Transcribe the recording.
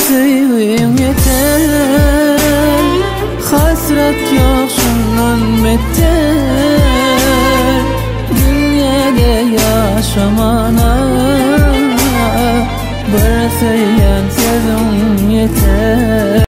sevgim yeter. Hasret yok şundan beter. Dünyada yaşamana bir söylen sevgim yeter.